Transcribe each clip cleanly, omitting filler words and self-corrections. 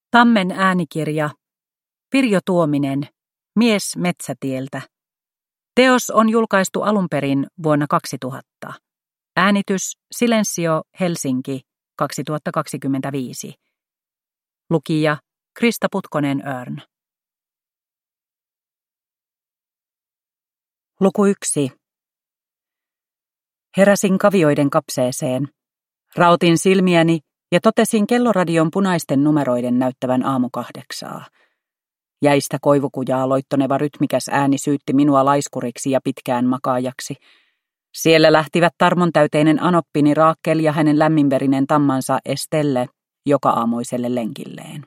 Tammen äänikirja. Pirjo Tuominen. Mies metsätieltä. Teos on julkaistu alun perin vuonna 2000. Äänitys Silensio Helsinki 2025. Lukija Krista Putkonen-Örn. Luku 1. Heräsin kavioiden kapseeseen. Raotin silmiäni ja totesin kelloradion punaisten numeroiden näyttävän aamu 8. Jäistä koivukujaa loittoneva rytmikäs ääni syytti minua laiskuriksi ja pitkään makaajaksi. Siellä lähtivät tarmontäyteinen anoppini Raakel ja hänen lämminverinen tammansa Estelle joka-aamuiselle lenkilleen.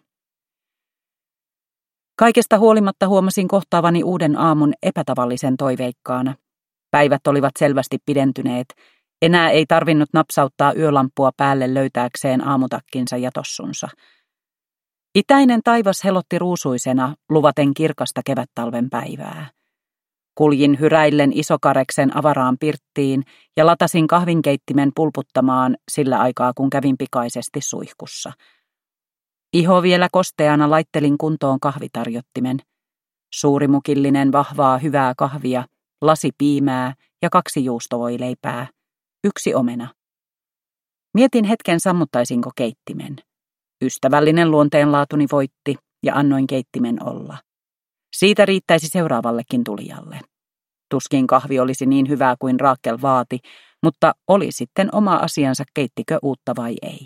Kaikesta huolimatta huomasin kohtaavani uuden aamun epätavallisen toiveikkaana. Päivät olivat selvästi pidentyneet. Enää ei tarvinnut napsauttaa yölamppua päälle löytääkseen aamutakkinsa ja tossunsa. Itäinen taivas helotti ruusuisena, luvaten kirkasta kevättalven päivää. Kuljin hyräillen Isokareksen avaraan pirttiin ja latasin kahvinkeittimen pulputtamaan sillä aikaa, kun kävin pikaisesti suihkussa. Iho vielä kosteana laittelin kuntoon kahvitarjottimen. Suurimukillinen vahvaa hyvää kahvia, lasi piimää ja 2 juustovoileipää, 1 omena. Mietin hetken, sammuttaisinko keittimen. Ystävällinen luonteenlaatuni voitti ja annoin keittimen olla. Siitä riittäisi seuraavallekin tulijalle. Tuskin kahvi olisi niin hyvää kuin Raakel vaati, mutta oli sitten oma asiansa, keittikö uutta vai ei.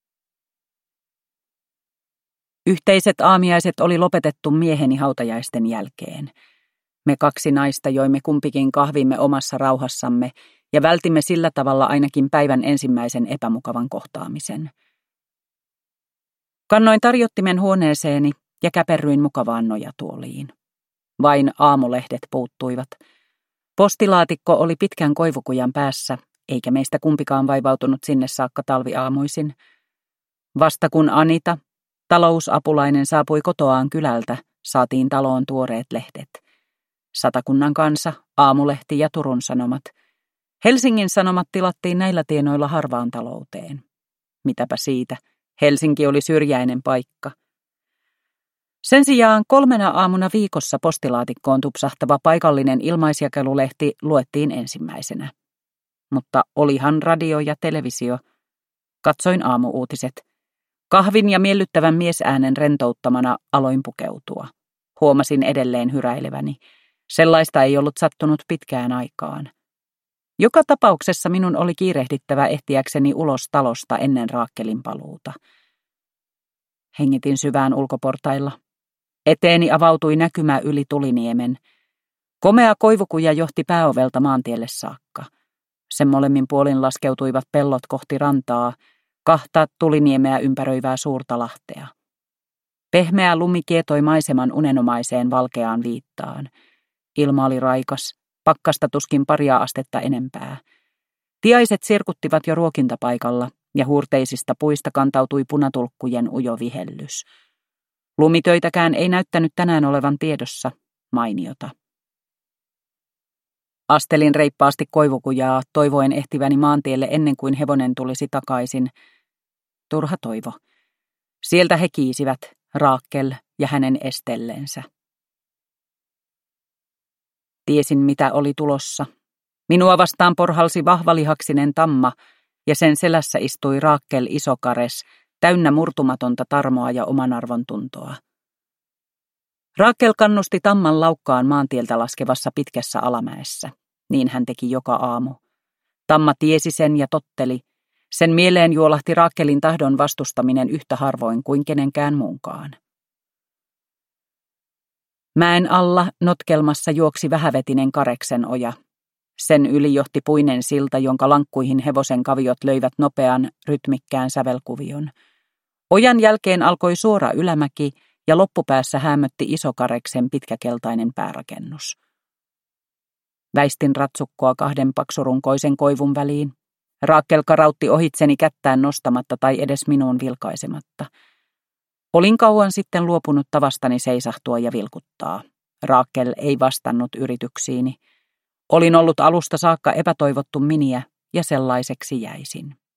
Yhteiset aamiaiset oli lopetettu mieheni hautajaisten jälkeen. Me 2 naista joimme kumpikin kahvimme omassa rauhassamme ja vältimme sillä tavalla ainakin päivän ensimmäisen epämukavan kohtaamisen. Kannoin tarjottimen huoneeseeni ja käperryin mukavaan nojatuoliin. Vain aamulehdet puuttuivat. Postilaatikko oli pitkän koivukujan päässä, eikä meistä kumpikaan vaivautunut sinne saakka talviaamuisin. Vasta kun Anita, talousapulainen, saapui kotoaan kylältä, saatiin taloon tuoreet lehdet. Satakunnan Kansa, Aamulehti ja Turun Sanomat. Helsingin Sanomat tilattiin näillä tienoilla harvaan talouteen. Mitäpä siitä, Helsinki oli syrjäinen paikka. Sen sijaan 3 aamuna viikossa postilaatikkoon tupsahtava paikallinen ilmaisjakelulehti luettiin ensimmäisenä. Mutta olihan radio ja televisio. Katsoin aamuuutiset. Kahvin ja miellyttävän miesäänen rentouttamana aloin pukeutua. Huomasin edelleen hyräileväni. Sellaista ei ollut sattunut pitkään aikaan. Joka tapauksessa minun oli kiirehdittävä ehtiäkseni ulos talosta ennen Raakelin paluuta. Hengitin syvään ulkoportailla. Eteeni avautui näkymä yli Tuliniemen. Komea koivukuja johti pääovelta maantielle saakka. Sen molemmin puolin laskeutuivat pellot kohti rantaa, 2 Tuliniemeä ympäröivää suurta lahtea. Pehmeä lumi kietoi maiseman unenomaiseen valkeaan viittaan. Ilma oli raikas, pakkasta tuskin 2 astetta enempää. Tiaiset sirkuttivat jo ruokintapaikalla ja huurteisista puista kantautui punatulkkujen ujo vihellys. Lumitöitäkään ei näyttänyt tänään olevan tiedossa, mainiota. Astelin reippaasti koivukujaa, toivoen ehtiväni maantielle ennen kuin hevonen tulisi takaisin. Turha toivo. Sieltä he kiisivät, Raakel ja hänen Estellensä. Tiesin, mitä oli tulossa. Minua vastaan porhalsi vahvalihaksinen tamma, ja sen selässä istui Raakel Isokares, täynnä murtumatonta tarmoa ja omanarvon tuntoa. Raakel kannusti tamman laukkaan maantieltä laskevassa pitkässä alamäessä. Niin hän teki joka aamu. Tamma tiesi sen ja totteli. Sen mieleen juolahti Raakelin tahdon vastustaminen yhtä harvoin kuin kenenkään muunkaan. Mäen alla notkelmassa juoksi vähävetinen Kareksen oja. Sen yli johti puinen silta, jonka lankkuihin hevosen kaviot löivät nopean, rytmikkään sävelkuvion. Ojan jälkeen alkoi suora ylämäki ja loppupäässä häämötti Isokareksen pitkäkeltainen päärakennus. Väistin ratsukkoa 2 paksurunkoisen koivun väliin. Raakel karautti ohitseni kättään nostamatta tai edes minuun vilkaisematta. Olin kauan sitten luopunut tavastani seisahtua ja vilkuttaa. Raakel ei vastannut yrityksiini. Olin ollut alusta saakka epätoivottu miniä ja sellaiseksi jäisin.